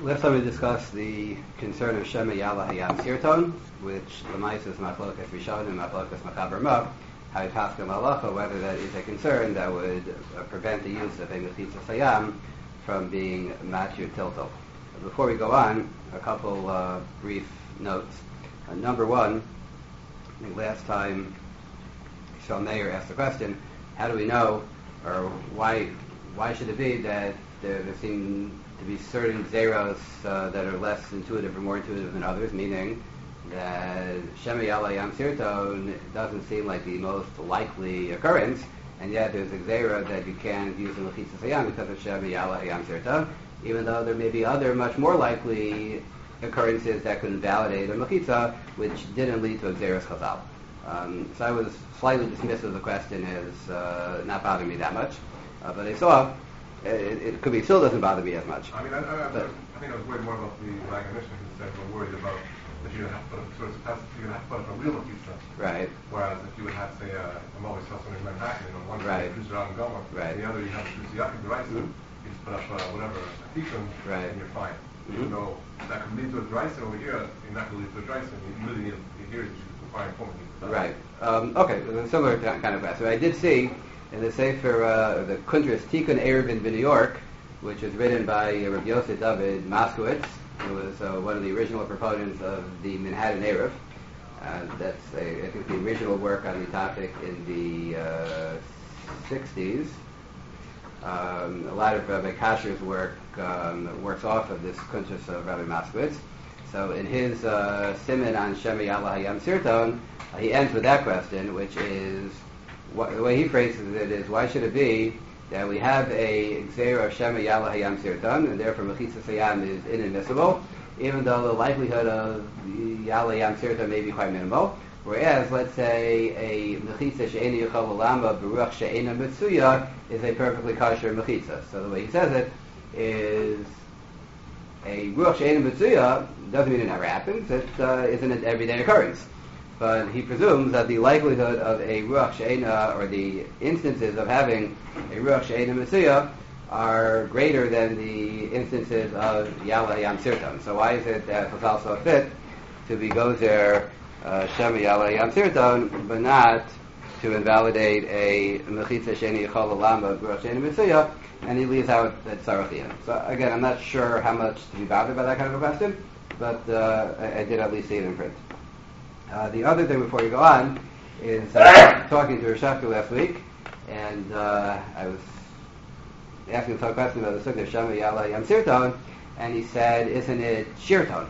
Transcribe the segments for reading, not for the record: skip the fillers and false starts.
Last time we discussed the concern of Shema Yala Hayam Sirton, which Lamais is Machlokas Rishon and Machlokas Machaber Mo, how he passed the Malacha, whether that is a concern that would prevent the use of a Mechitza Sayam from being Matir Tiltal. Before we go on, a couple brief notes. Number one, I think last time Shal Meir asked the question, how do we know, or why should it be that there seem to be certain zeros that are less intuitive or more intuitive than others, meaning that Shema Yala Yam Sirton doesn't seem like the most likely occurrence, and yet there's a zera that you can't use in Mechitza Sayam because of Shema Yala Yam Sirton, even though there may be other much more likely occurrences that could invalidate a Mechitza, which didn't lead to a zeros Chazal. So I was slightly dismissive of the question as not bothering me that much, but I saw it could be still doesn't bother me as much. I mean, I think I was worried more about the Maganishna who said we're worried about that you're going to have to put up you're going to have to put up a real pizza. Right. Whereas if you would have, say, a Mobius house in Manhattan, one right. producer out in Goma, right. and the other you have to produce the rice, you just put up whatever, a tikkun, right. and you're fine. Even though that could lead to a dry sin over here, you're not going to lead to a dry sin. You really need to hear that you can find formally. Right. Okay, similar kind of class. So I did see in the Sefer, the Kuntras Tikkun Eruvin in New York, which was written by Rabbi Yosef David Moskowitz, who was one of the original proponents of the Manhattan Eruv. That's, I think, the original work on the topic in the 60s. A lot of Rabbi Kasher's work works off of this Kuntras of Rabbi Moskowitz. So in his Siman on Shema Yala Hayam Sirton, he ends with that question, which is, the way he phrases it is, why should it be that we have a Gzeira of Shema Yala Hayam Sirton, and therefore Mechitza Sayam is inadmissible, even though the likelihood of Yala Hayam Sirton may be quite minimal. Whereas, let's say, a Mechitza She'eni Yechol Olama Beruach She'ena Mitsuya is a perfectly kosher Mechitza. So the way he says it is, a Ruach She'ena Mitsuya doesn't mean it never happens, it isn't an everyday occurrence. But he presumes that the likelihood of a Ruach She'ena, or the instances of having a Ruach She'ena Mitsuya, are greater than the instances of Yala Hayam Sirton. So why is it that it's also fit to be gozer Shema Yala Hayam Sirton, but not to invalidate a Mechitza She'eni Yechol Olama Ruach She'ena Mitsuya, and he leaves out that Sarachiyah. So again, I'm not sure how much to be bothered by that kind of a question, but I did at least see it in print. The other thing before you go on is talking to Rishafka last week, and I was asking him a question about the Sukkah of Shema Yala Hayam Sirton, and he said, isn't it Shirton?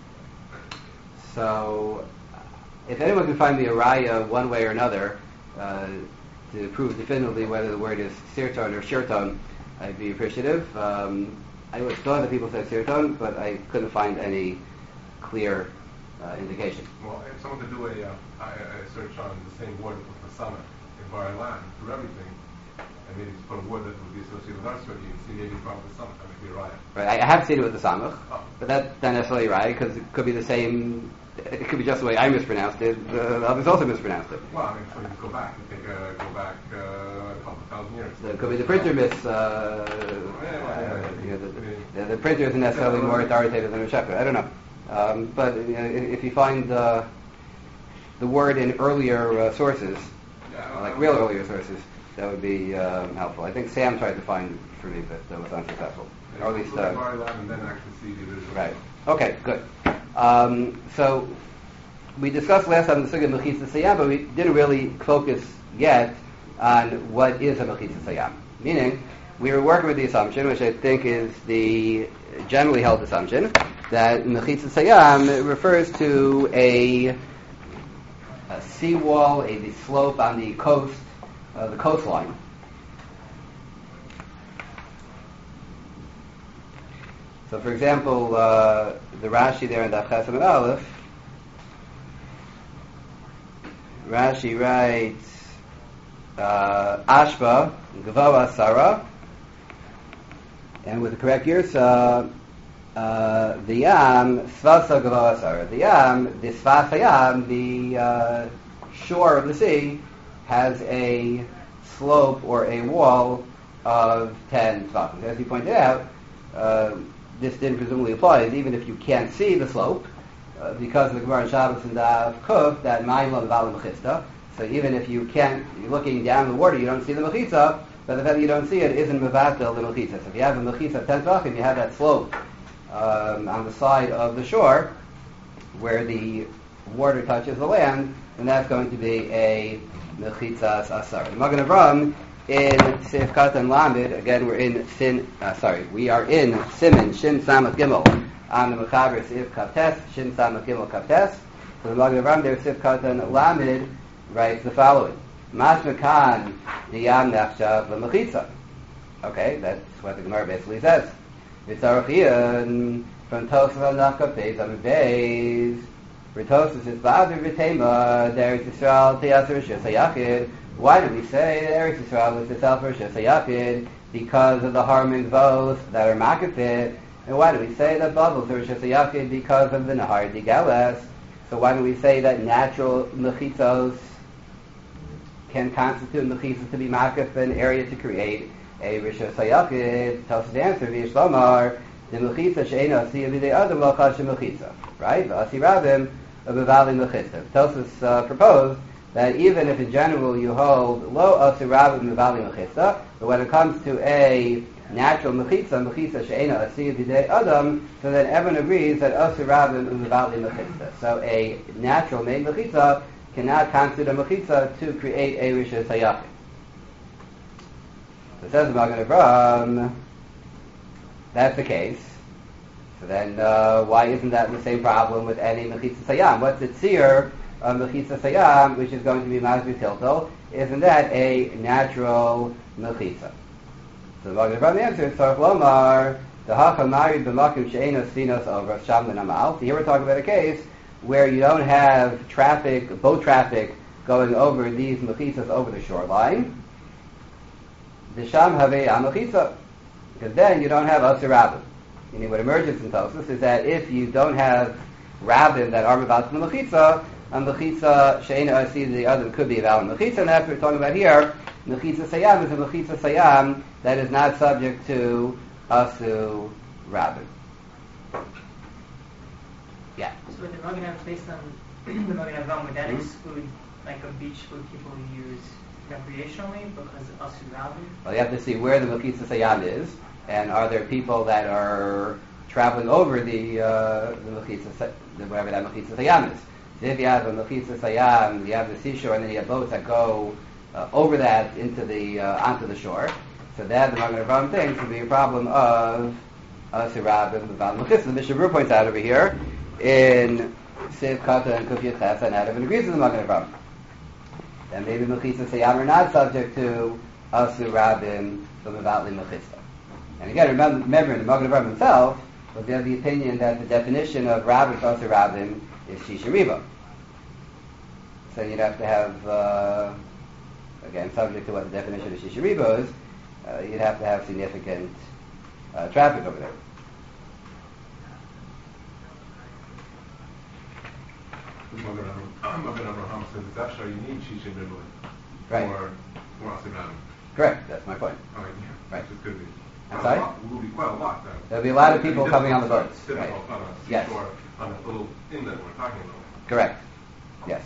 So if anyone can find me a raya one way or another to prove definitively whether the word is Sirton or Shirton, I'd be appreciative. I was thought that people said Sirton, but I couldn't find any clear indication. Well, if someone could do a search on the same word with the Samach in Bar Elan through everything, and maybe just put a word that would be associated with our study, and see maybe from the Samach, that would be a raya. Right, I have seen it with the Samach, but that's not necessarily right, because it could be the same. It could be just the way I mispronounced it. Others also mispronounced it. Well, I mean, so you just go back a couple of thousand years. It could be the printer the printer isn't necessarily more authoritative than a shepherd. I don't know. But if you find the word in earlier sources, like real earlier sources, that would be helpful. I think Sam tried to find for me, but that was unsuccessful. Yeah, or at least and then actually see the original. Right. Okay. Good. So we discussed last time the Sukkah of Mechitza Sayam, but we didn't really focus yet on what is a Mechitza Sayam. Meaning, we were working with the assumption, which I think is the generally held assumption, that Mechitza Sayam refers to a seawall, the slope on the coast, the coastline. So, for example, the Rashi there in Daf Chesed and Aleph, Rashi writes, Ashba, Gavoa Sarah, and with the correct Yirsa, the Yam, Svasa Gavoa Sarah. The Yam, the Svasa Yam, the shore of the sea, has a slope or a wall of 10 Tvachim. As he pointed out, this din presumably applies even if you can't see the slope, because of the Gemara in Shabbos and Daf Kuf that Mayim Lo Mevalim Mechitza. So even if you're looking down the water, you don't see the Mechitza, but the fact that you don't see it isn't Mevatel the Mechitza. So if you have a Mechitza of 10 Tvachim, you have that slope on the side of the shore where the water touches the land, then that's going to be a Mechitzas Asar. The Magen Avraham in Sif Katan Lamed, again we are in Siman Shin Samach Gimel on the Mechaber Sif Kavtes, Shin Samach Gimel Kavtes. So the Magen Avraham there, Sif Katan Lamed, writes the following: Mashma Kan Niyam Nachshav L'Mechitza. Okay, that's what the Gemara basically says. V'tzaruchiyan from Tosaf Nafka Pei Zamid Beis. Ritosis is Ba'adir V'tema Eretz Yisrael Teyasar Rishus HaYachid. Why do we say that Eretz Yisrael was itself Rishus HaYachid? Because of the harming vows that are makafit. And why do we say that Babel is Rishus HaYachid? Because of the Nahar Digeles. So why do we say that natural mechitzos can constitute mechitzos to be makaf an area to create a Rishus HaYachid? Tosaf's answer, V'yish Lomar, the mechitza she'ena asiyah b'dei adam lo chad shemechitza. Right? V'asi rabim b'vali mechitza. Tosaf's proposed that even if in general you hold lo asi rabim b'vali mechitza, but when it comes to a natural mechitza she'ena asiyah b'dei adam, so then everyone agrees that asi rabim b'vali mechitza. So a natural made mechitza cannot constitute a mechitza to create a rishus hayachid. So it says the Magen Avraham, that's the case. So then, why isn't that the same problem with any mechitza sayam? What's the tzir of mechitza sayam, which is going to be masbi tilto? Isn't that a natural mechitza? So the Magen Avraham answers, Tzarech Lomar, the hachamari b'makim she'enos finos over sham l'namal. So here we're talking about a case where you don't have boat traffic going over these mechitzas over the shoreline. The sham have a mechitza. Because then you don't have Asir Rabbim. Meaning what emerges in Tosfos is that if you don't have Rabbim that are about the Mechitza, a Mechitza She'ena Asir the other could be a valid Mechitza, and that's what we're talking about here. Mechitza Sayam is a Mechitza Sayam that is not subject to Asir Rabbim. Yeah. So the Magen Avraham, based on the Magen Avraham, would that exclude like a beach where people use recreationally because of Asir Rabbim? Well, you have to see where the Mechitza Sayam is, and are there people that are traveling over the Mechitza, wherever that Mechitza Sayam is. So if you have a Mechitza Sayam, you have the seashore, and then you have boats that go over that onto the shore. So that the Magen Avraham thinks would be a problem of Asir Rabbim about Mechitza. The Mishnah Berurah points out over here in Siv Kata and Kuf Yetches, and Adam agrees with the Magen Avraham. Then maybe Mechitza Sayam are not subject to Asir Rabbim from Mevatli Mechitza. And again, remember, the Magen Avraham himself was of the opinion that the definition of Rabbim to Asir Rabbim is Shishiriba. So you'd have to have, again, subject to what the definition of Shishiriba is, you'd have to have significant traffic over there. Magen Avraham says it's actually you need Shisha Ribbon for Asir Rabbim. Correct, that's my point. Oh, yeah. Right. Which is good. I'm sorry? It will be quite a lot then. There'll be a lot of people coming on the boats. Right. Right. On a Yes. seashore, on a little inlet we're talking about. Correct. Yes.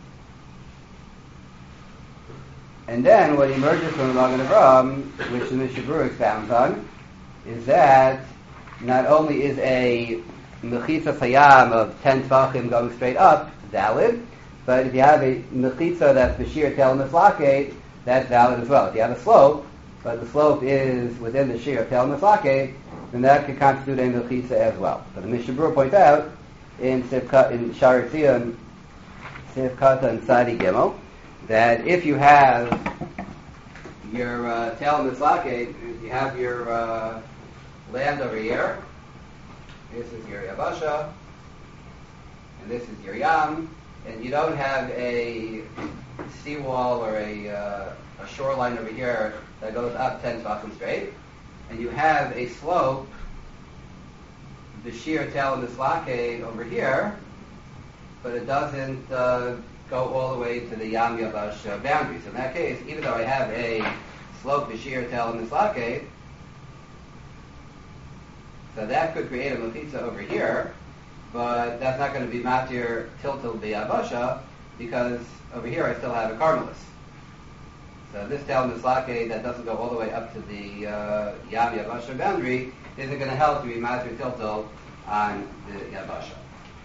And then what emerges from the Magen Avraham, which the Mishnah Berurah expounds on, is that not only is a Mechitza Sayam of 10 Tvachim going straight up valid, but if you have a Mechitza that's Bashir Tel Mislake, that's valid as well. If you have a slope, but the slope is within the Shir Tel Mislake, then that could constitute a Mechitza as well. But the Mishnah Berurah points out in Sha'ar Tzion, Sif Kata and Sadi Gimel, that if you have your Tel Mislake, if you have your land over here, this is your Yabasha, and this is your Yam, and you don't have a seawall or a shoreline over here that goes up 10 Tvachim straight, and you have a slope, the Shir Tel Mislake over here, but it doesn't go all the way to the Yam Yabash boundary. So in that case, even though I have a slope, the Shir Tel Mislake, So that could create a mechitza over here, but that's not going to be matir tiltil b'yabasha because over here I still have a carmelis. So this tel mislake that doesn't go all the way up to the yam yabasha boundary isn't going to help to be matir tiltil on the yabasha.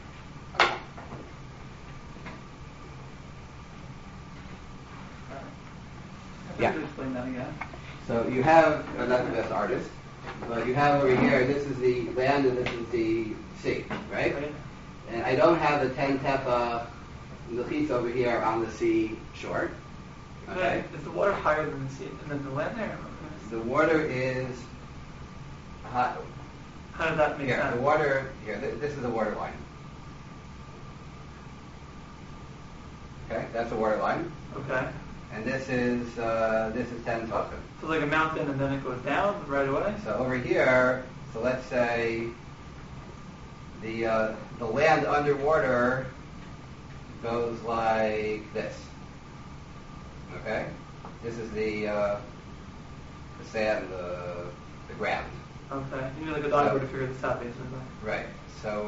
Yeah. Explain that again. So you have, I'm not the best artist, but you have over here, this is the land and this is the sea, right? And I don't have the 10 tefa mechitza over here on the sea shore. Okay? Is the water higher than the sea, than the land there? The water is high. How does that make Here, sense? the water, here, this is the water line. Okay, that's the water line. Okay. And this is 10 tefachim. So like a mountain and then it goes down right away? So over here, so let's say the land underwater goes like this. Okay, this is the sand, the ground. Okay. You need like a diagram to figure this out, basically. Right. So,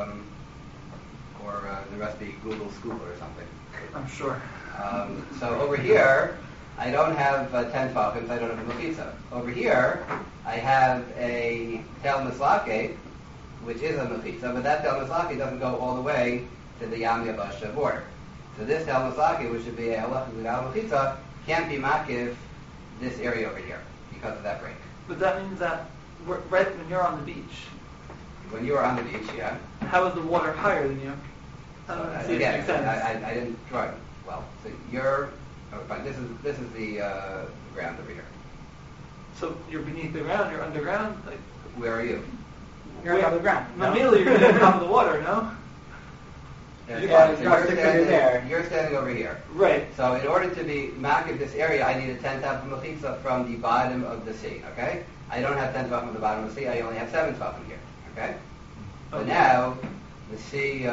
or there must be Google Scuba or something. I'm sure. So over here, I don't have 10 falcons, I don't have a mechitza. Over here, I have a tel mislake, which is a mechitza, but that tel mislake doesn't go all the way to the yam yabasha border. So this tel mislake, which should be a halach without mechitza, can't be makiv this area over here because of that break. But that means that right when you're on the beach, When you are on the beach, yeah. how is the water higher than you? See if it Again, makes sense. I didn't draw it well. So you're, fine. This is the ground over here. So you're beneath the ground, you're underground? Like, Where are you? You're above the ground. No, immediately you're going to top of the water, no? Yeah, Yeah, so you're there. You're standing over here. Right. So in order to be makiv this area, I need a 10 tefach mechitza from the bottom of the sea. Okay. I don't have 10 tefach from the bottom of the sea. I only have 7 tefach here. Okay. But Okay. now the sea,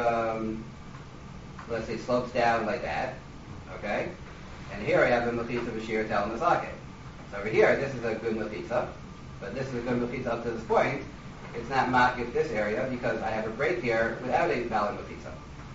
let's say, slopes down like that. Okay. And here I have a mechitza b'shir tel mislake. So over here, this is a good mechitza, but this is a good mechitza up to this point. It's not makiv this area because I have a break here without a valid mechitza.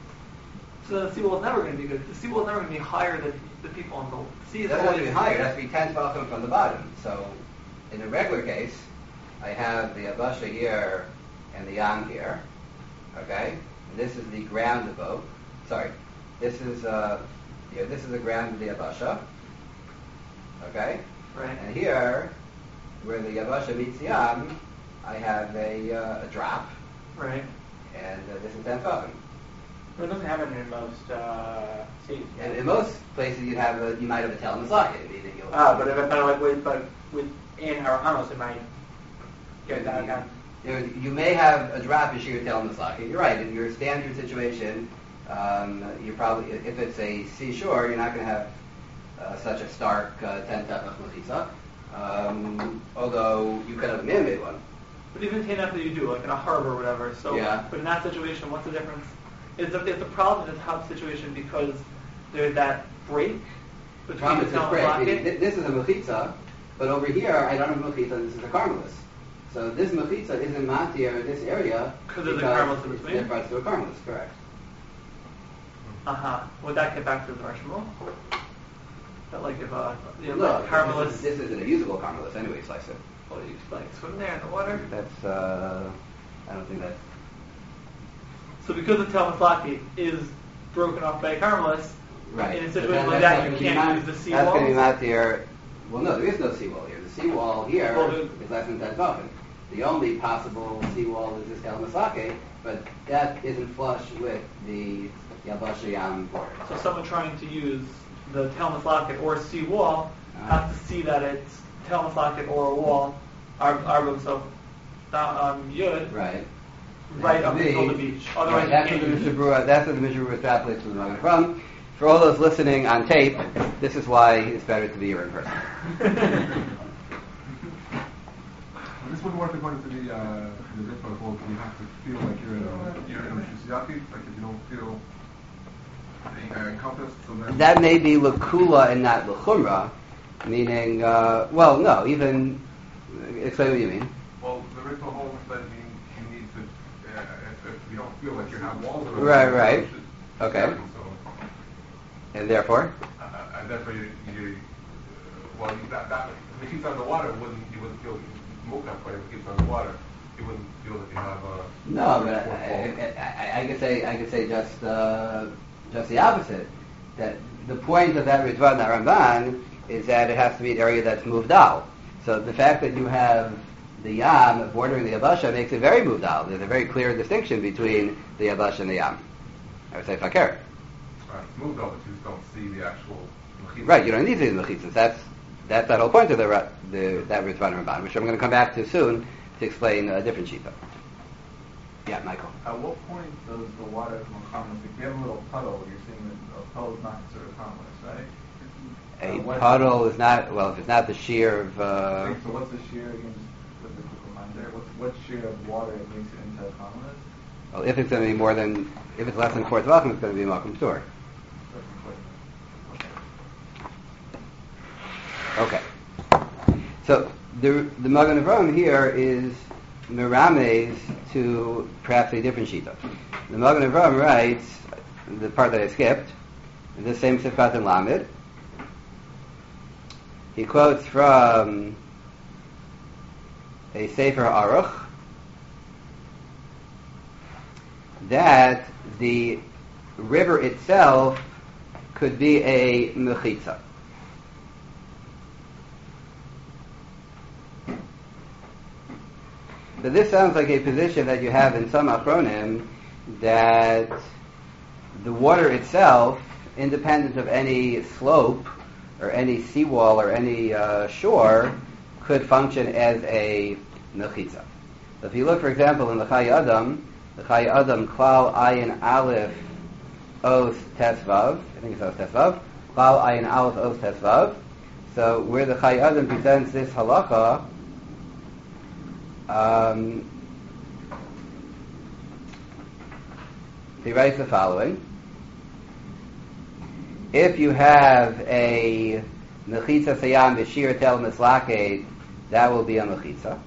So the seawall is never going to be good. The seawall is never going to be higher than the people on the sea. It doesn't have to be higher. It has to be 10 tefachim from the bottom. So in a regular case, I have the Abasha here and the Yam here. Okay? And this is the ground of both. Sorry. This is this is the ground of the Abasha. Okay? Right. And here, where the Abasha meets the Yam, I have a drop. Right. And this is 10 tefachim. It doesn't happen in most seas. And in most places, you might have a tel mislake. But within our house, it might get that down. You may have a drop issue with tel mislake. You're right. In your standard situation, you probably, if it's a seashore, you're not going to have such a stark 10 tefach mechitza. Although you could have a man-made one. But even in that you do, like in a harbor or whatever. So, Yeah. But in that situation, what's the difference? Is the problem in this house situation because there's that break between Problem the is town this and break. Lockett? This is a mechitza, but over here I don't have a mechitza. And this is a carmelis. So this mechitza isn't matir in this area Because there's a carmelis in it's between? different to a carmelis. Correct. Would that get back to the Marshmallow? That like if No, carmelis, this isn't a usable carmelis anyway, slice it. well, you like swim there in the water. That's I don't think that's. So because the Talmuslaki is broken off by a carmelis, Right. in a But situation then like that's that, not you gonna can't be use the That's seawall. going to be not there. Well, no, there is no seawall here. The seawall here Well, is less than 10 tefachim. The only possible seawall is this tel mislake, but that isn't flush with the Yabasha Yam border. So someone trying to use the Talmuslaki or seawall has to see that it's Talmuslaki or a wall, arbum, so yud, Right. right up Has to until the be- beach. Otherwise, Right, you that's can't what use it. That's what the Mishnah Berurah extrapolates from the Magen from. For all those listening on tape, this is why it's better to be here in person. This wouldn't work according to the Ritva quote. You have to feel like you're in a Shusiyaki. Like if you don't feel encompassed, so then That may be l'kula and not l'chumra, meaning, well, no, even, explain what you mean. well, the Brito holds that you need to, if you don't feel like you have walls around Right. you should Okay. happen, so, And therefore? and therefore well, that if it keeps underwater, you wouldn't feel mukaf, but if it keeps underwater, you wouldn't feel that you have a... No, but I could say just the opposite. That the point of that Ritvan Ramban is that it has to be an area that's moved out. So the fact that you have the Yam bordering the Yabasha makes it very moved out. There's a very clear distinction between the Yabasha and the Yam. I would say Fakir. Right, it's moved out, but you just don't see the actual mechitza. Right, you don't need to see the mechitzas. That's that whole point of that Ritvan Ramban, which I'm going to come back to soon to explain a different shita. Yeah, Michael. At what point does the water come harmless? If you have a little puddle, you're saying that a puddle is not considered harmless, right? A puddle is not, well, if it's not the shear of... So what's the shear, again, just with the quick reminder, what shear of water it makes it into harmless? Well, if it's going to be more than, if it's less than 4 tvachim, it's going to be a Malkum Ptur. Okay. So the Magen Avraham here is merames to perhaps a different shita. The Magen Avraham writes, the part that I skipped, in this same Sifkat and Lamed, he quotes from a Sefer Aruch that the river itself could be a mechitza. So this sounds like a position that you have in some Achronim, that the water itself, independent of any slope or any seawall or any shore, could function as a mechitza. So if you look, for example, in the Chai Adam Klal Ayin Aleph Os Tesvav, I think it's Os Tesvav, Klal Ayin Aleph Os Tesvav. So where the Chai Adam presents this halacha, he writes the following: if you have a mechitza sayam b'shir tel mislaked, that will be a mechitza.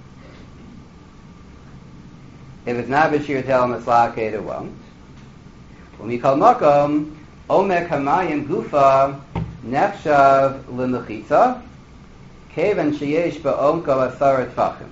If it's not b'shir tel mislaked, it won't. When we call makom omek hamayim gufa nechshav lemechitza kevan sheyesh ba'omko asara tfachim.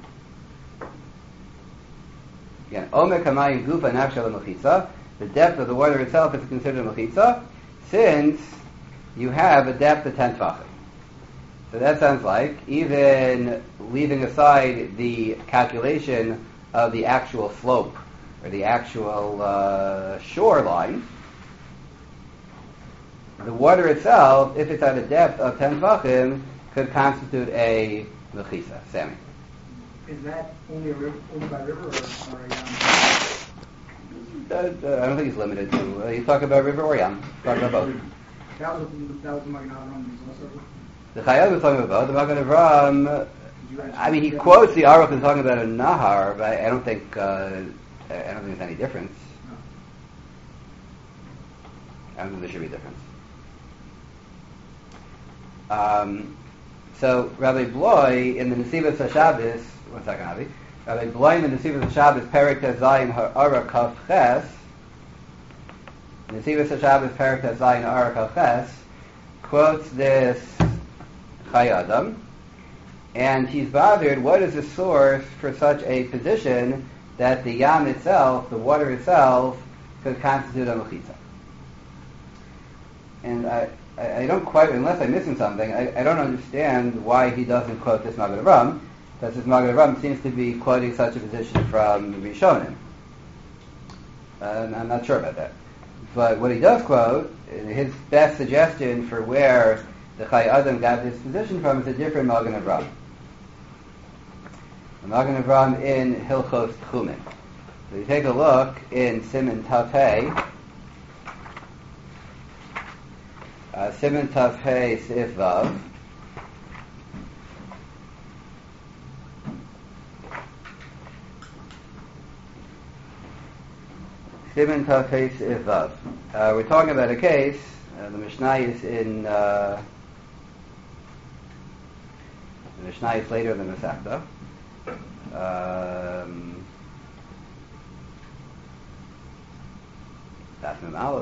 Again, omek hamayim gufa nechshav lemechitza. The depth of the water itself is considered a mechitza, since you have a depth of 10 tfachim. So that sounds like, even leaving aside the calculation of the actual slope or the actual shoreline, the water itself, if it's at a depth of 10 tfachim, could constitute a mechitza. Sammy. Is that only by river or I don't think he's limited to. He's talking about river or yam. He's talking about both. That was the Magen Avraham also. The Chayad was talking about the Magen Avraham. I mean, he quotes the Aruch as talking about a nahar, but I don't think there's any difference. No. I don't think there should be a difference. So Rabbi Bloy in the Nesivos HaShabbos, one second, Avi. Rabbi Bloy in the Nesivos HaShabbos, Perek Tezayin Ha'ara Kaf Ches, Nesivos HaShabbos, Perek Tezayin Ha'ara Kaf Ches, quotes this Chai Adam, and he's bothered, what is the source for such a position that the yam itself, the water itself, could constitute a mechitza? And I don't quite, unless I'm missing something, I don't understand why he doesn't quote this Magen Avraham, because this Magen Avraham seems to be quoting such a position from Rishonim. I'm not sure about that. But what he does quote, his best suggestion for where the Chai Adam got this position from is a different Magen Avraham. The Magen Avraham in Hilchos Tchumen. So you take a look in Siman Tav Hey, Siman Tav Hey Sif Vav. Siman Tav Hey Sif Vav. We're talking about a case. The Mishnah is in the Mishnah is later than the Masechta. Daf Mem Aleph.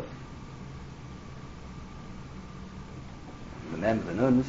The Mem, the Nuns.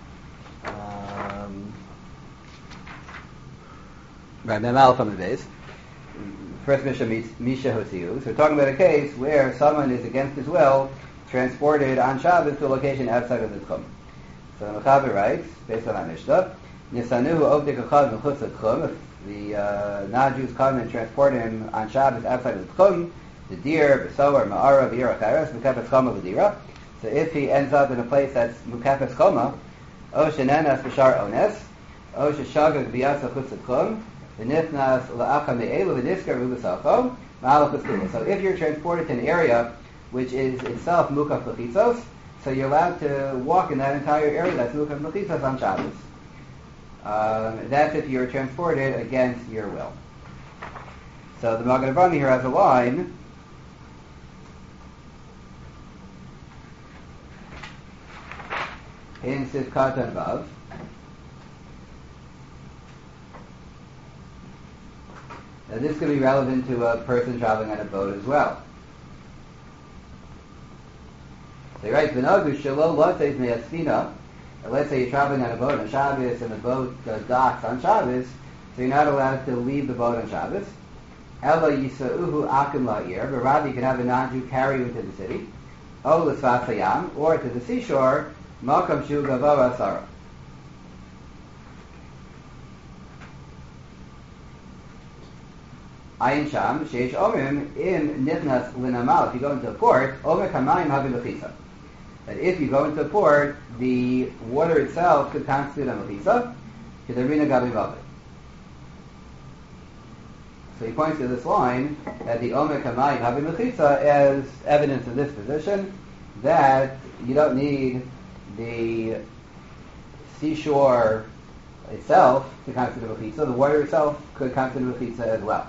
Right, Mem Aleph on the base. First Mishnah meets Misha Hosiu. So we're talking about a case where someone is against his will transported on Shabbos to a location outside of the Tchum. So the Mechaber writes, based on that Mishnah, Nisanuhu Ovdik Achad Mechutz Tchum. If the non-Jews come and transport him on Shabbos outside of the Tchum, the deer, Besoar, Ma'ara, V'yira Chayras, Mukafes Choma V'dira. So if he ends up in a place that's Mukafes Choma, O Shenenas B'shar Ones, O Sheshagag B'yatza Chutz Tchum, V'nifnas La'acha Me'elu V'niskar V'b'sacho, Ma'alach V'skula. So if you're transported to an area which is itself Mukaf L'chitzos, so you're allowed to walk in that entire area that's Mukaf L'chitzos on Shabbos. That's if you're transported against your will. So the Magen Avraham here has a line, in Siv Katan Vav, now this could be relevant to a person traveling on a boat as well. So he writes, "V'nagu shelo loteis me'asfina." Let's say you're traveling on a boat on Shabbos and the boat docks on Shabbos, so you're not allowed to leave the boat on Shabbos. Ela yisa'uhu akim la'ir, but rather you can have a non-Jew carry you into the city. O l'sfas hayam, or to the seashore, makam shu gavara asara. Ayin sham, sheish omrim, im nichnas l'namal, if you go into a port, omer kamayim havi l'chisa. That if you go into a port, the water itself could constitute a mechisa, kedarina gabi mavet. So he points to this line that the Omer Kamayim Havi Mechitza as evidence of this position that you don't need the seashore itself to constitute a Mechitza. The water itself could constitute a Mechitza as well.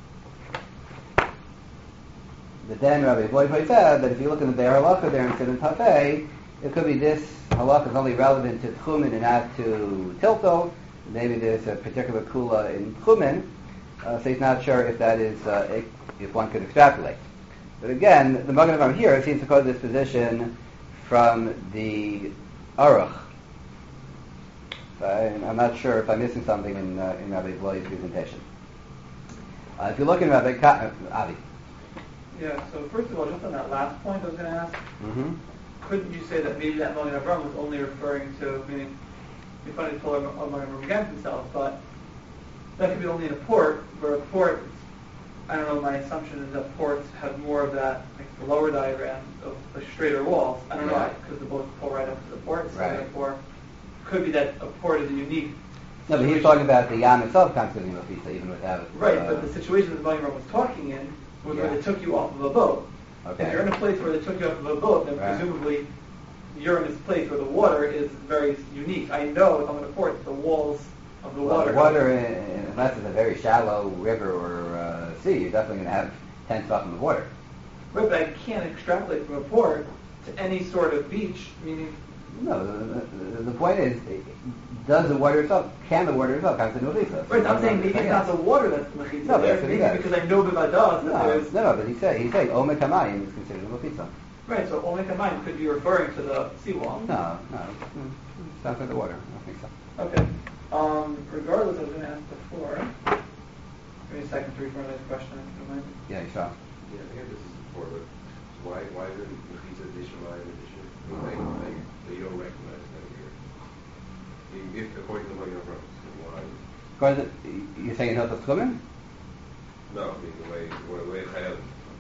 But then Rabbi Boypoy said that if you look in the Be'er Halacha there in Sidon Tafei, it could be this halacha is only relevant to Tchumen and not to Tilto. Maybe there's a particular kula in Tchumen. So he's not sure if that is, if one could extrapolate. But again, the Magen Avraham here seems to quote this position from the Aruch. So I'm not sure if I'm missing something in Rabbi Bloy's presentation. If you look in Rabbi Avi. Yeah, so first of all, just on that last point I was going to ask, couldn't you say that maybe that Magen Avraham was only referring to, meaning, you're funny to pull Magen Avraham against himself, but that could be only in a port, where a port, I don't know, my assumption is that ports have more of that, like the lower diagram of the straighter walls. I don't know, because the boats pull right up to the port, so therefore, could be that a port is a unique No, but he's talking about the Yam itself constituting a Mechitza, even without... Right, but the situation that the Magen Avraham was talking in was where they took you off of a boat. Okay. If you're in a place where they took you off of a boat, then presumably you're in this place where the water is very unique. I know if I'm in a port, the walls of the water... The water, unless it's a very shallow river or sea, you're definitely going to have 10 feet in the water. Right, but I can't extrapolate from a port to any sort of beach, meaning... No, the point is, does the water itself, can the water itself constitute a Mechitza? Right, I'm saying maybe it's not the water that's the Mechitza. No, there, maybe because I know B'vadah that there's... No, but he's saying Omer Kamayim is considered a Mechitza. Right, so Omer Kamayim could be referring to the seawall. No. Sounds like the water. I don't think so. Okay. Regardless, I was going to ask before. Give me a second to read my next question. If you don't mind. Yeah, you saw. Yeah, I think this is before, but why isn't Mechitza Dishmalai an addition? Like, you don't recognize that here. If, according to the Magen Avraham, why? You're saying Hilchos Tchumen? No, I mean, the way it's had,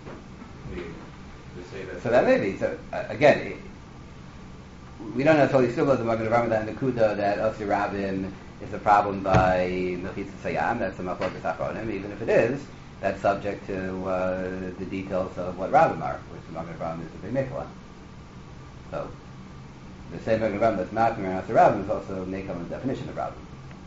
to say that. So that may be. So again, we don't necessarily still know the Magen Avraham that Nekuda that Osir Rabin is a problem by Mechitza Sayam. That's a Machlokas Achronim. Even if it is, that's subject to the details of what Rabbim are, which the Magen Avraham is a big mikvah. So the same Magen Avraham that's Machmir and Osir Rabin is also Nekam's definition of Rabbim.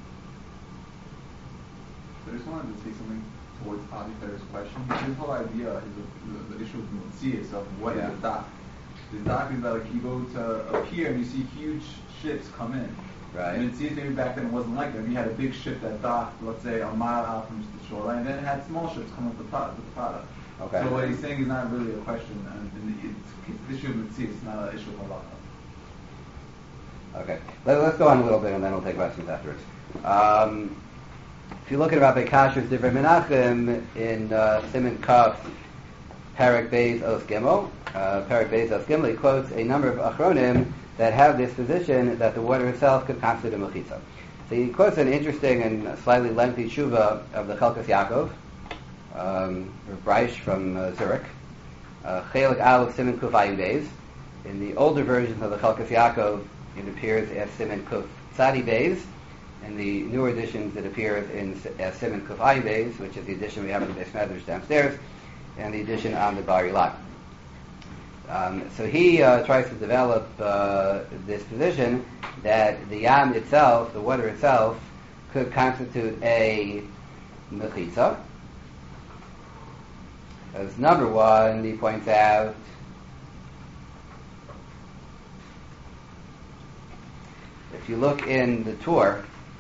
So I just wanted to say something towards Avi Ferre's question. His whole idea is the issue of Mutzias, of what is a dock. The dock is that like you go to a pier and you see huge ships come in. Right. And it seems maybe back then it wasn't like that. You had a big ship that docked, let's say, a mile out from the shoreline, and then it had small ships coming with the product. Okay. So what he's saying is not really a question. It's the issue of the sea. It's not an issue of halacha. Okay. Let's go on a little bit, and then we'll take questions afterwards. If you look at Rabbi Kasher's Divrei Menachem in Siman Kaf, Perek Beis Os Gimel, he quotes a number of Achronim that have this position that the water itself could constitute a mechitza. So he quotes an interesting and slightly lengthy tshuva of the Chelkas Yaakov, Breish from Zurich, Chelik Aleph Siman Kuf Ayin Beis. In the older versions of the Chelkas Yaakov, it appears as Siman Kuf Tzadi Beis. In the newer editions, it appears as Siman Kuf Ayin Beis, which is the edition we have in the Beis Medrash downstairs, and the edition on the Bar Ilan. So he tries to develop this position that the yam itself, the water itself, could constitute a mechitza. As number one, he points out if you look in the Torah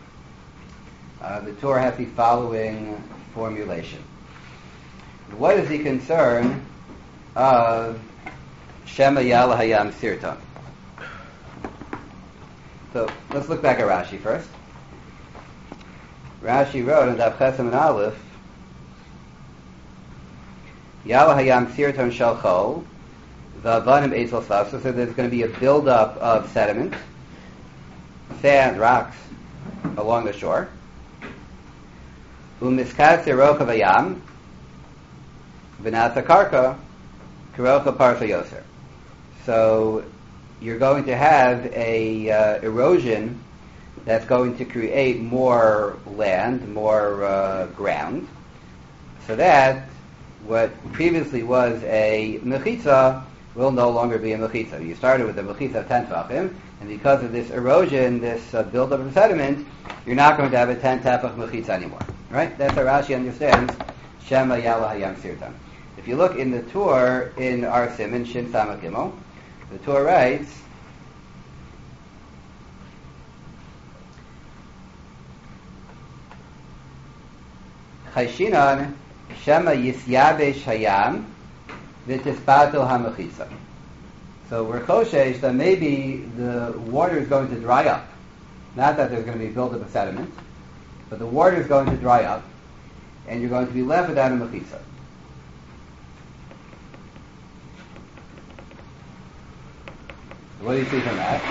has the following formulation. What is the concern of Shema Yala Hayam Sirton? So let's look back at Rashi first. Rashi wrote in Daf Chesam and Aleph, Yala Hayam Sirton Shel Chol, V'avanim Eitzel Svav. So there's going to be a buildup of sediment, sand, rocks along the shore. U'miskaz Rocha Vayam, V'nasa Karka, Karocha Parsa Yoser. So you're going to have a erosion that's going to create more land, more ground, so that what previously was a mechitza will no longer be a mechitza. You started with a mechitza of 10 tefachim, and because of this erosion, this buildup of sediment, you're not going to have a 10 tefach mechitza anymore. Right? That's how Rashi understands Shema Yala Hayam Sirtan. If you look in the Torah in our Siman Shin Samach Gimel, the Torah writes, Chayshinan Shema Yisyabesh Hayam V'tispatel HaMechitza. So we're choshesh that maybe the water is going to dry up. Not that there's going to be buildup of sediment, but the water is going to dry up, and you're going to be left without a mechitza. What do you see from that?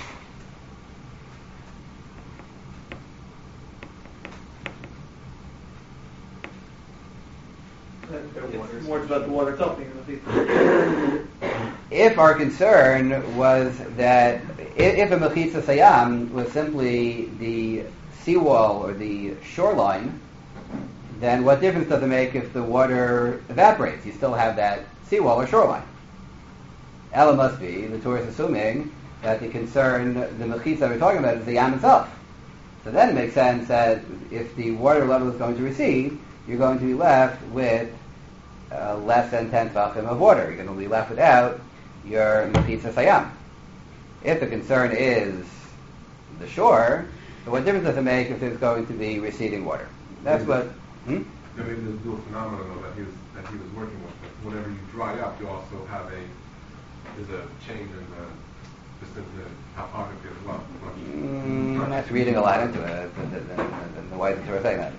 It's more about the water itself being mechitza. If our concern was that if a mechitza sayam was simply the seawall or the shoreline, then what difference does it make if the water evaporates? You still have that seawall or shoreline. Ella must be, the Torah is assuming that the concern, the mechitza we're talking about, is the yam itself. So then it makes sense that if the water level is going to recede, you're going to be left with less than 10 tefachim of water. You're going to be left without your mechitza sayam. If the concern is the shore, so what difference does it make if there's going to be receding water? That's what... There may be this dual phenomenon that he was working with. That whenever you dry up, you also have there's a change in the topography as well. That's reading a lot into it. The why is the Torah saying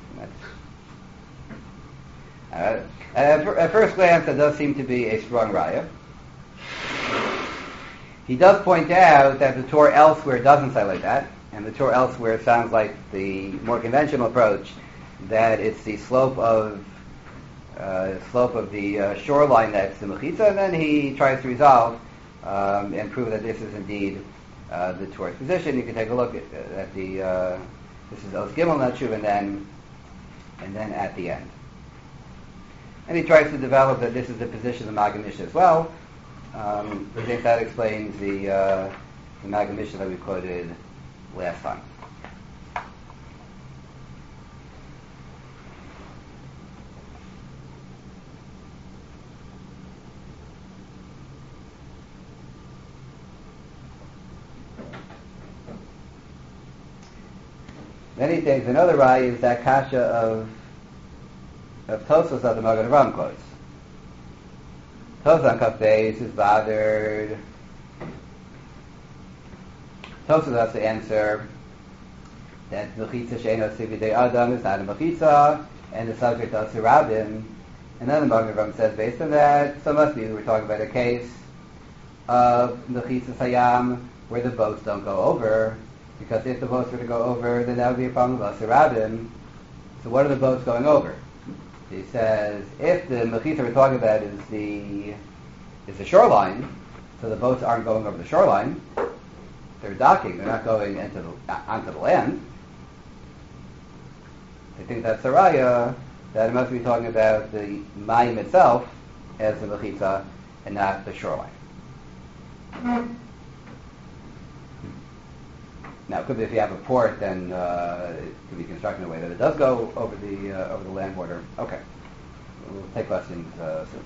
that? At first glance, that does seem to be a strong raya. He does point out that the Torah elsewhere doesn't say like that, and the Torah elsewhere sounds like the more conventional approach, that it's the slope of the shoreline that's the mechitza, and then he tries to resolve and prove that this is indeed the Torah's position. You can take a look at the this is Os Gimel Natshuv, and then at the end. And he tries to develop that this is the position of the Maggid Mishnah as well. I think that explains the Maggid Mishnah that we quoted last time. Then he thinks another raya is that kasha of Tosfos that the Magen Avraham quotes. Tosfos on Kaf Beis is bothered. Tosfos has to answer that mechitza she'eno sividei adam is not a mechitza, and the subject of Sirabim. And then the Magen Avraham says, based on that, so must be we're talking about a case of mechitza sayam where the boats don't go over, because if the boats were to go over, then that would be a problem of Sirabim. So what are the boats going over? He says, if the mechitza we're talking about is the shoreline, so the boats aren't going over the shoreline, they're docking, they're not going onto the land. I think that's a raya that it must be talking about the mayim itself as the mechitza and not the shoreline. Now, it could be if you have a port, then it could be constructed in a way that it does go over the land border. Okay, we'll take questions soon.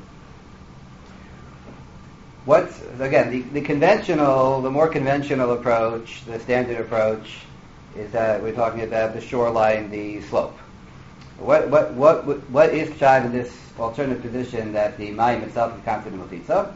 What's again the more conventional approach, the standard approach, is that we're talking about the shoreline, the slope. What is pshat in this alternative position that the mayim itself is considered mechitza?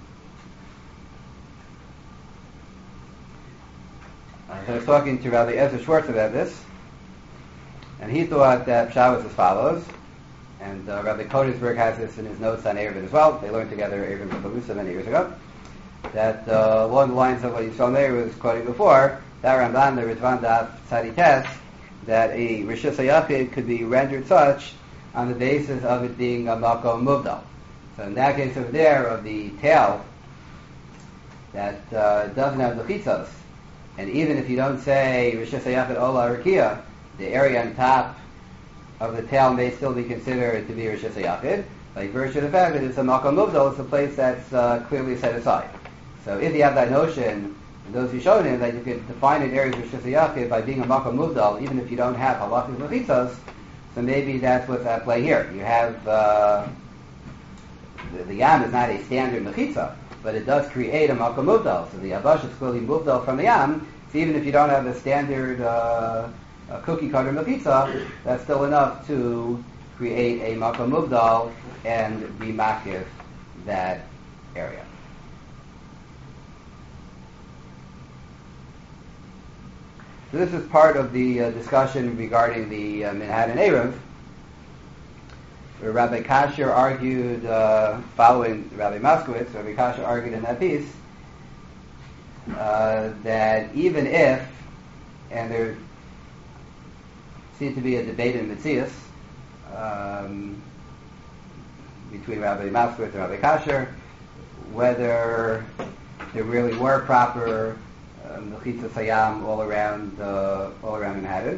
So I was talking to Rabbi Ezra Schwartz about this, and he thought that pshat was as follows, and Rabbi Konigsberg has this in his notes on Eruvin as well. They learned together Eruvin Bachalusa many years ago. That along the lines of what Yisrael Meir was quoting before, that Ramban, the Ritvan Daf Tzadi Tes, that a Rishus HaYachid could be rendered such on the basis of it being a Makom Mubdal. So in that case over there, of the tail that doesn't have the chitzos, and even if you don't say Rishus HaYachid Ola Rakia, the area on top of the tail may still be considered to be Rishus HaYachid, by virtue of the fact that it's a Makom Mubdal, it's a place that's clearly set aside. So if you have that notion, those who showed him that you could define an area of Rishus HaYachid by being a Makom Mubdal, even if you don't have halachos mechitzos, so maybe that's what's at play here. You have the yam is not a standard mechitza, but it does create a Makom Mubdal. So the Abash is clearly Mubdal from the yam. So even if you don't have the standard cookie cutter mechitza, that's still enough to create a Makom Mubdal and be makif that area. So this is part of the discussion regarding the Minhad and Erev, where Rabbi Kasher argued, following Rabbi Moskowitz, Rabbi Kasher argued in that piece, that even if, and there seemed to be a debate in Metzias between Rabbi Moskowitz and Rabbi Kasher, whether there really were proper mechitza sayam all around Manhattan.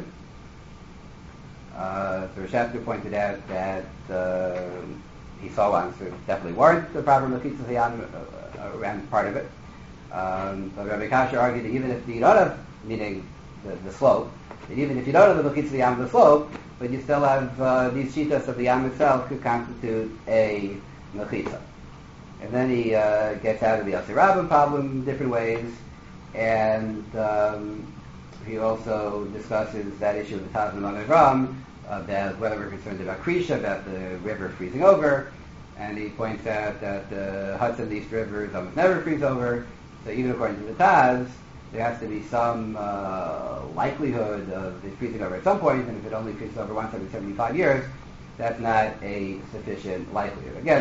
So Reshevsky pointed out that he saw one, so definitely weren't the proper mechitza sayam around part of it. But Rabbi Kasher argued that even if you don't have, meaning the slope, that even if you don't have the mechitza sayam of the slope, but you still have these shitas of the yam itself could constitute a mechitza. And then he gets out of the Yasir Rabbim problem in different ways. And he also discusses that issue of the Taz and Magen Avraham, about whether we're concerned about Krisha, about the river freezing over. And he points out that the Hudson East Rivers almost never freeze over. So even according to the Taz, there has to be some likelihood of it freezing over at some point, even if it only freezes over once every 75 years. That's not a sufficient likelihood. Again,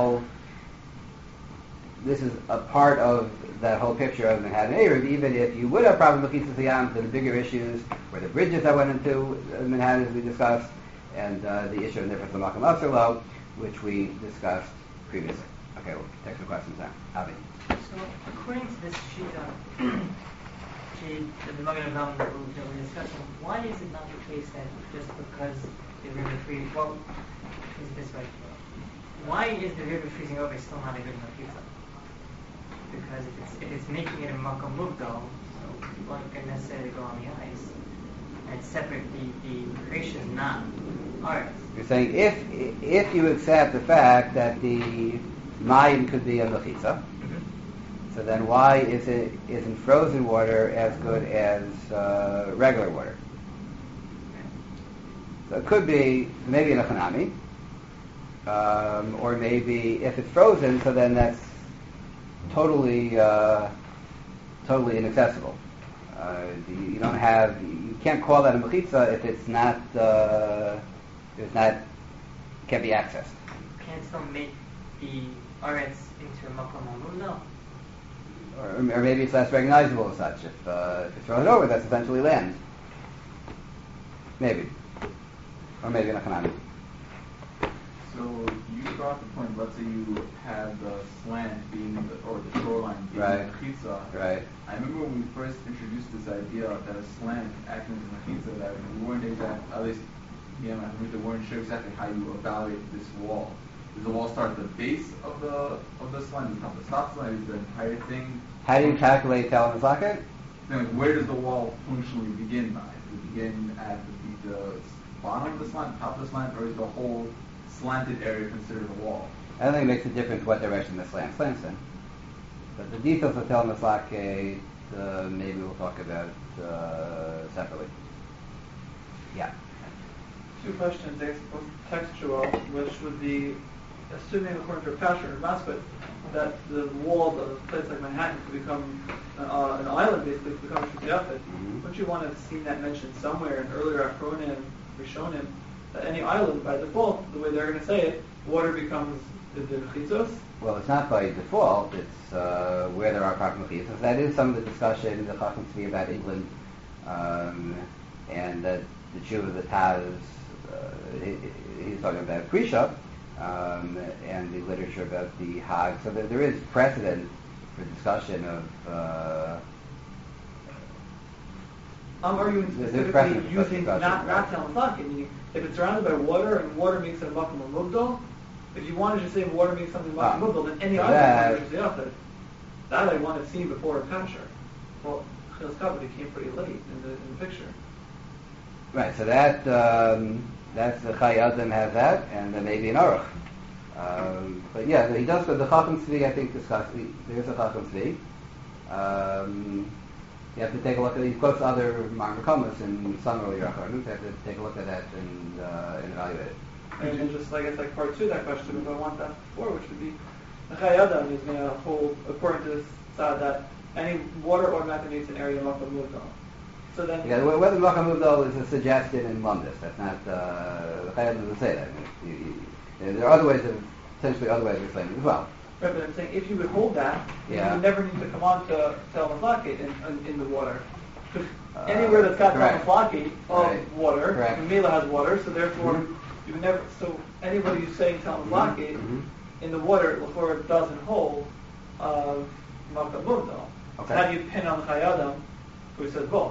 this is a part of that whole picture of Manhattan Erev. Even if you would have problem with Mechitza Sayam, the bigger issues were the bridges that went into Manhattan, as we discussed, and the issue of Nifras L'Makom Asur Lo, which we discussed previously. Okay, we'll take some questions now. Avi. So, according to this Shita, the Magen Avraham that we're discussing, why is it not the case that just because the river freezes, well, is this right? Why is the river freezing over still not a good mechitza? Because if it's making it a Makom Mubdal, so people aren't going to necessarily go on the ice. And it's separate, the creation is not ours. You're saying if you accept the fact that the mayim could be a mechitza, so then why isn't frozen water as good as regular water? So it could be maybe an economy, or maybe if it's frozen, so then that's totally inaccessible. You don't have, you can't call that a mechitza if it's not, can't be accessed. Can't still make the Aretz into a Makom Amuna? Or maybe it's less recognizable as such. If it's thrown over, that's essentially land. Maybe. Or maybe an economy. So you brought up the point, let's say you had the slant being or the shoreline being Right. the mechitza. Right. I remember when we first introduced this idea that a slant acting as a mechitza, that we weren't exact, at least me and my friends weren't sure exactly how you evaluate this wall. Does the wall start at the base of the slant? Does it come the stop slant? Is the entire thing? How do you calculate Tel and Maslaka? Where does the wall functionally begin by? Does it begin at the bottom of the slant, top of the slant, or is the whole slanted area considered a wall? I don't think it makes a difference what direction the slant slants in. But the details of Tel and Maslaka, maybe we'll talk about separately. Yeah. Two questions, I guess both textual, which would be, assuming according to Pasher and Mascot, that the wall of a place like Manhattan could become an island, basically, to become a Shukiyafit. Wouldn't you want to have seen that mentioned somewhere in earlier Achronim, Rishonim, that any island, by default, the way they're going to say it, water becomes the mechitzos? Well, it's not by default. It's where there are proper mechitzos. That is some of the discussion in the Chacham Tzvi about England, and that the Jew of the Taz, he's talking about Prisha, and the literature about the Hag. So there is precedent for discussion of. I'm arguing specifically using not Talmud. If it's surrounded by water and water makes it a Makom Mugdal, if you wanted to say water makes something Makom Mugdal, then any island is the opposite. That I want to see before a Pasher. Well, Chil's Kabbalah came pretty late in the picture. Right. So that's the Chai Adam has that, and then maybe an Aruch. But yeah, he does. The Chacham Tzvi, I think, there's a Chacham Tzvi. You have to take a look at. He quotes other Marmakamas in some earlier Achronim. You have to take a look at that and evaluate it. And just like it's like part two of that question, if I want that before, which would be the Chai Adam is going to hold, according to this side, that any water automatically makes an area Makom Mugdal. So then, yeah, whether Makom Mugdal is a suggestion in Lumdis, that's not the Chai Adam doesn't say that. There are other ways potentially other ways of explaining it as well. Right, but I'm saying if you would hold that, you would never need to come on to Talmud in the water. Because anywhere that's got Talmud of water, Mela has water, so therefore you would never. So anybody who's saying Talmud in the water, before it doesn't hold Makom Mugdal. Okay. So how do you pin on Chai Adam who says both?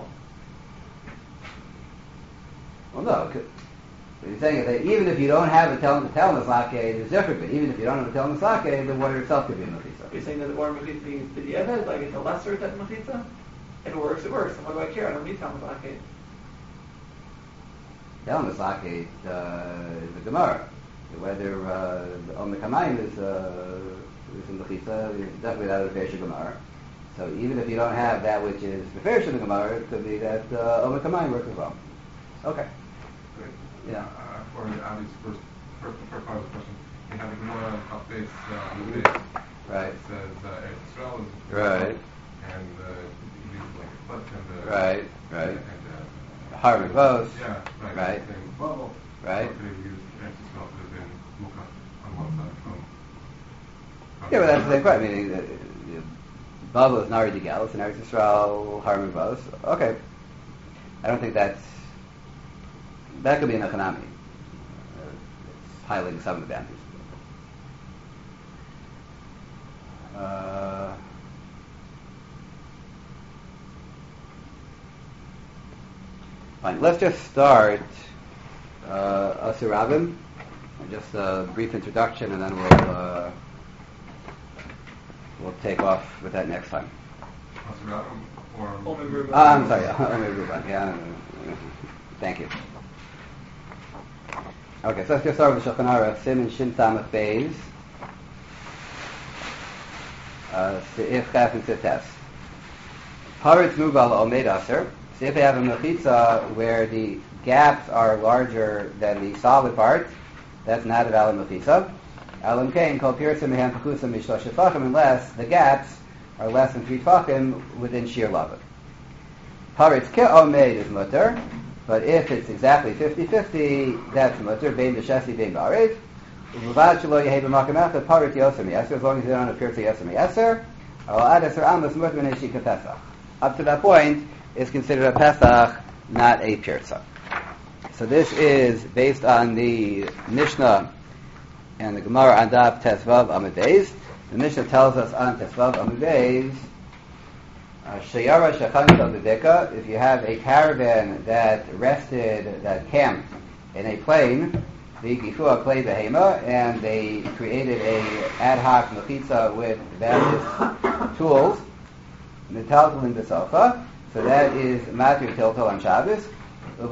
Well, no. He's saying that even if you don't have a Tel Maslaka, it's different. But even if you don't have a Tel Maslaka, the water itself could be a mechitza. You're saying that the water mechitza means b'diavad, like it's a lesser type of mechitza? If it works, it works. And what do I care? I don't need Tel Maslaka. Tel Maslaka is the Gemara. Whether Om Kamayim is a mechitza, definitely that is the Fesha Gemara. So even if you don't have that which is the Fesha Gemara, it could be that Om Kamayim works as well. Okay. Yeah. For Ali's first part of the question, you have a Gemara on base, Right. It says Israel is right. And you use like a foot and right. And Harvard Vos. Yeah, right. Bubble. Right. So they use Israel to then Muka on one side from yeah, but that's the same point. I mean, Bubble is Nari Digal, it's an Eretz Yisrael, Harvard Vos. Okay. I don't think that could be an economy. It's highlighting some of the boundaries. Fine. Let's just start Asirabim. Just a brief introduction, and then we'll take off with that next time. Asirabim or I'm sorry. Yeah. Thank you. Okay, so let's just start with the Shulchan Aruch, Siman Shin Samach Beis, Seif Chaf and Seif Tes. Paritz Mubal Omed Aser. So if you have a mechitza where the gaps are larger than the solid parts, that's not a valid mechitza. Alam kain kol pirsa mehem pachusa mishlosh tefachim, unless the gaps are less than 3 tefachim within sheer lava. Paritz ke'omed is mutter, but if it's exactly 50-50, that's mutter, bein b'shesi, bein b'arev. Uvad shelo yehei b'makam echad, paritz yoser mi'eser, as long as they don't have pirsa yoser mi'eser, or ad eser amos mutter v'nei shika pesach. Up to that point, is considered a pesach, not a pirsa. So this is based on the Mishnah and the Gemara on Daf Tesvav Amud Beis. The Mishnah tells us on Tesvav Amud Beis, Sheyara Shechanka B'Deka, if you have a caravan that camped in a plain, the Gifua Klei Behema, and they created a ad hoc mechitza with various tools, Metaltalin B'Sofa, so that is Matir Tiltal on Shabbos, as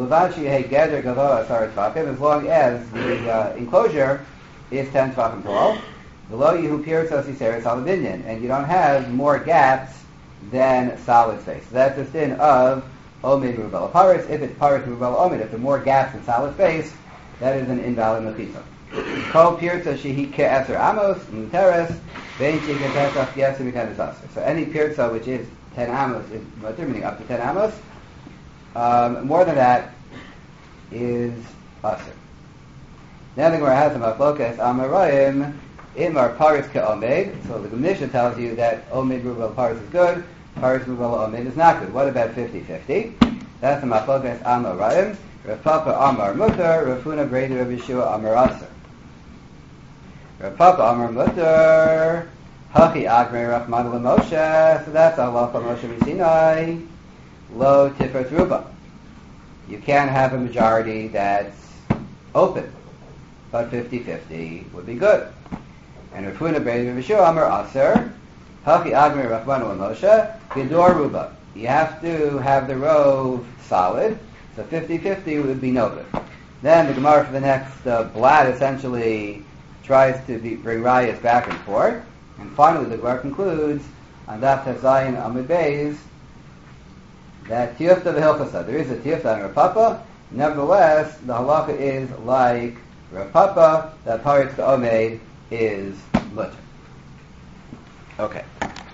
long as the enclosure is 10 tefachim tall, below you and you don't have more gaps than solid space. So that's the sin of Omed Merubah Paris. If it's Paris Merubah Omed, if there are more gaps in solid space, that is an invalid mechitza. Kol pirza shehi ke'eser amos muteres vein shika pesach yeser mikanis aser. So any pirza which is 10 amos is muter, meaning up to 10 amos. More than that is aser. Now the Gemara has a machlokas amarayim imar paris ke'omed. So the Mishnah tells you that omed merubah paris is good, paris merubah omed is not good. What about 50-50? That's the machlokas amarayim. Rav Papa amar muter, Rav Huna breder Rav Yeshua amar aser. Rav Papa amar muter, hachi agmei rachman l'Moshe. So that's halacha Moshe Sinai. Lo tiferet ruba. You can't have a majority that's open, but 50-50 would be good. And Rav Huna breder Rav Yeshua amar aser, hachi agmei rachman l'Moshe gedor ruba. You have to have the rove solid. So 50-50 would be no good. Then the Gemara for the next blad essentially tries to bring rayas back and forth. And finally the Gemara concludes on Daf Tezayin Amud Beis that tiyufta v'hilchasa. There is a tiyufta on Rav Papa. Nevertheless, the halacha is like Rav Papa, that paritz ka'omed is mutter. Okay.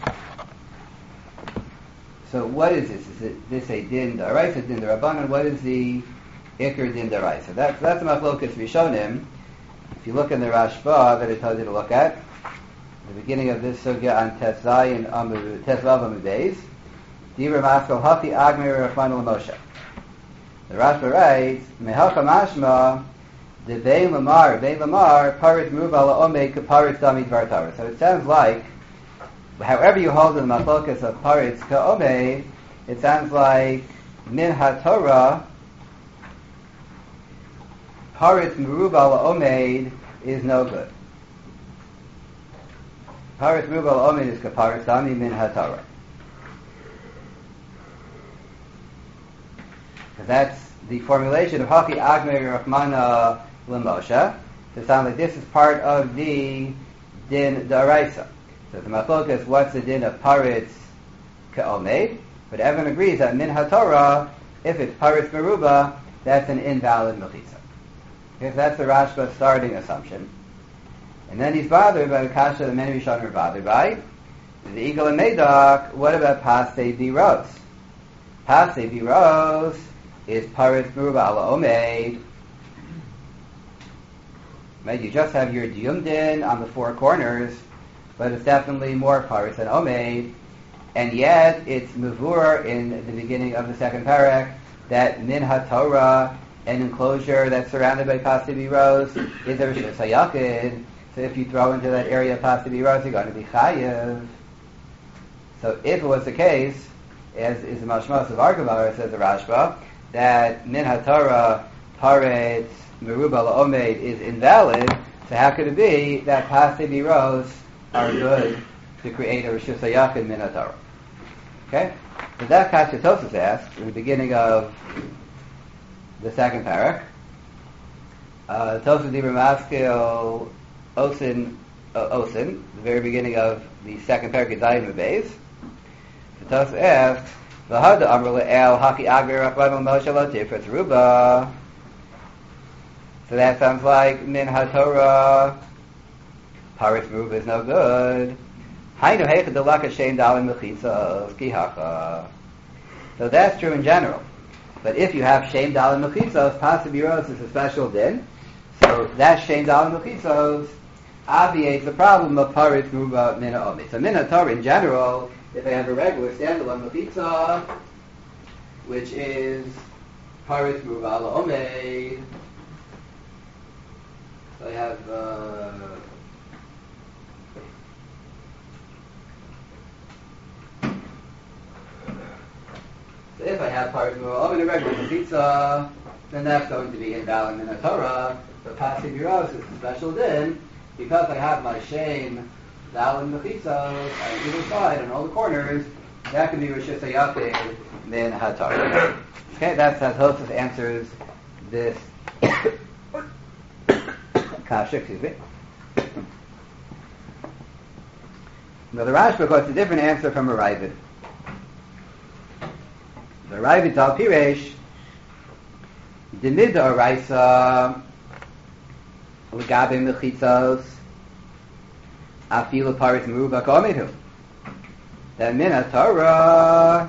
So what is this? Is this a din d'oraisa, din d'rabbanan? What is the ikar din d'oraisa? That's the machlokas rishonim. If you look in the Rashba that it tells you to look at, the beginning of this sugya on Tesvav Amud Beis, Dibra Maskal Hachi Agmei Rachman L'Moshe. The Rashba writes, Mehalcha Mashma de Bein Lamar Parit Merubah La'omed Kaparit Dami Dvar Torah. So it sounds like, however you hold in the machlokas of paritz ka'omed, it sounds like min haTorah paritz merubah la'omed is no good. Paritz merubah la'omed is kaparitz dami min haTorah. Because that's the formulation of haki agmei rachmana l'Moshe. To sound like this is part of the din d'oraisa. So the machlokas, what's the din of paritz ka'omed? But everyone agrees that min haTorah, if it's paritz merubah, that's an invalid mechitza. Because that's the Rashba starting assumption. And then he's bothered by the kasha that many Rishonim are bothered by. The eagle and Medak, what about pasei biros? Pasei biros is paritz merubah la'omed. Right? You just have your diyum din on the four corners, but it's definitely more paritz than omed, and yet it's mavur in the beginning of the second parak that min haTorah, an enclosure that's surrounded by pasei biros, is a rishus hayakid. So if you throw into that area pasei biros, you're going to be chayev. So if it was the case, as is the mashmas of our Gemara, says the Rashba, that min haTorah paritz merubah la'omed is invalid, so how could it be that pasei biros are good to create a rishus hayakid min haTorah? Okay, so that kasha Tosfos asks in the beginning of the second parak. Tosfos Dibra Maskil Osin, the very beginning of the second parak is Zayin Beis. So Tosfos asks, V'hada amru le'el haki agir Rabbanon Moshe lo tifretz ruba. So that sounds like min haTorah paris ruba is no good. Hainu heichad delaka shein dalim mechitzos ki hacha. So that's true in general. But if you have shein dalim mechitzos, pasibiros is a special din. So that shein dalim mechitzos obviates the problem of paris ruba min ha'omed. So min haTorah in general, if I have a regular standalone mechitza, which is paris ruba la'omed, so I have so if I have paris ruba la'omed, a regular mechitza, then that's going to be invalid in haTorah. But pasibiros is a special din because I have my shein dalim mechitzos on either side and all the corners. That can be rishus hayatid min haTorah. Okay, that's how Tosfos answers this kasha. Excuse me. Now the Rashba quotes a different answer from a Ravid. The Ravid Tal Piresh Demida Oraisa L'gabe mechitzos afilu paris meruba ka'omedu. That min haTorah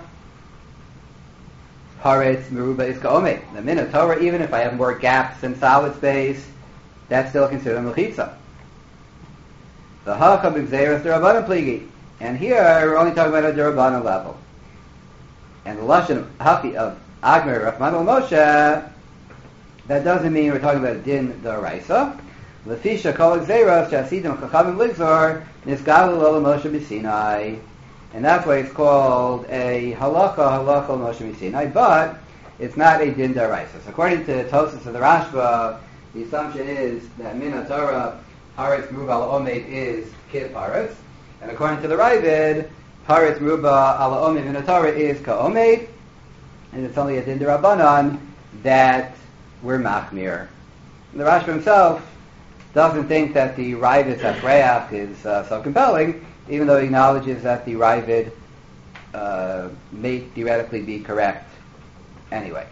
paris meruba is ka'omed. The min haTorah, even if I have more gaps in solid space, that's still considered a mechitza. The hacha b'gzeiras derabanan pligi, and here we're only talking about a derabanan level. And the lashon hachi of Agmer Rachmano Moshe, that doesn't mean we're talking about a din d'oraisa. Lefisha kol gzeiros shasidim chachamim ligzor nisgalu lo Moshe b'Sinai, and that's why it's called a halacha Moshe b'Sinai, but it's not a din d'oraisa. So according to Tosfos of the Rashba, the assumption is that min haTorah paris meruba ala omed is kid paris, and according to the Ravid, paris meruba ala omed min haTorah is ka'omed, and it's only a din d'Rabbanan that we're machmir. And the Rashba himself doesn't think that the Ravid Safreach is so compelling, even though he acknowledges that the Ravid may theoretically be correct anyway.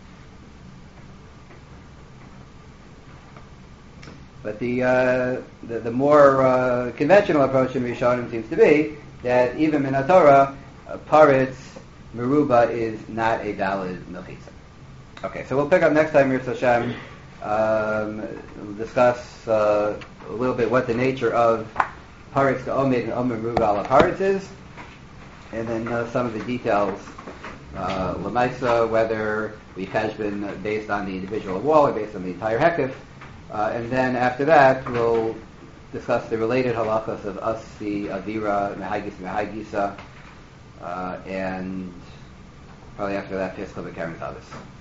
But the more conventional approach in Rishonim seems to be that even in haTorah, paritz meruba is not a valid mechitza. Okay, so we'll pick up next time, Yirtzeh Hashem. We'll discuss a little bit what the nature of paritz ka'omed and omer meruba ala paritz is, and then some of the details. Lamaisa, whether we cheshbon based on the individual wall or based on the entire hekif. And then after that, we'll discuss the related halachas of Asi, Avira, Mehagisa, and probably after that, Pischa, Karen Tavis.